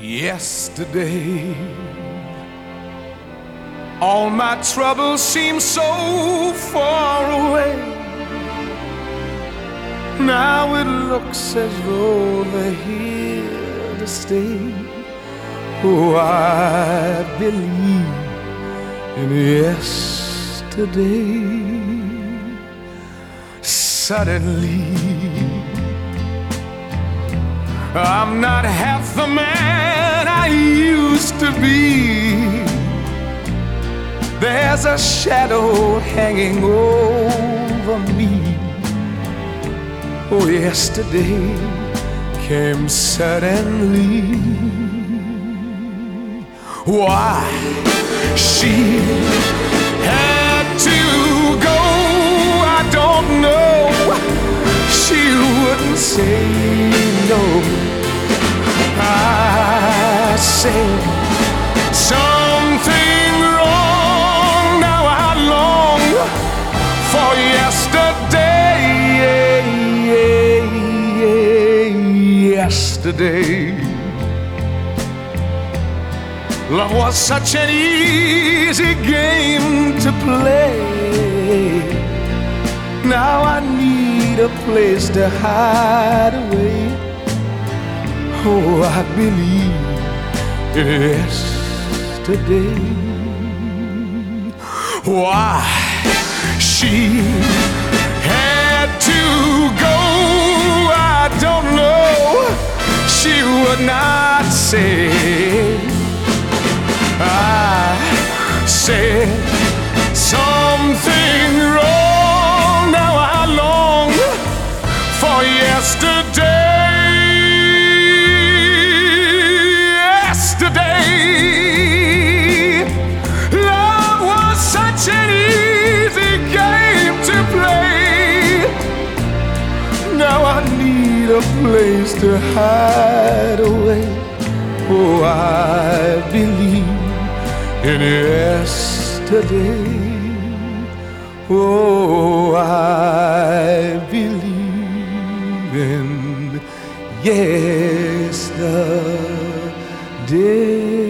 Yesterday, all my troubles seem so far away. Now it looks as though they're here to stay. Oh, I believe in yesterday. Suddenly, I'm not half the man I used to be. There's a shadow hanging over me. Oh, yesterday came suddenly. Why she had to go, I don't know. She wouldn't say no. I said something wrong. Now I long for yesterday. Yesterday, love was such an easy game to play. Now I need a place to hide away. Oh, I believe in yesterday. Why she had to go, I don't know. She would not say. I said something wrong. Now I long for yesterday. Yesterday, love was such an easy game to play. Now I need a place to hide away. Oh, I believe in yesterday. Oh, I believe in yesterday.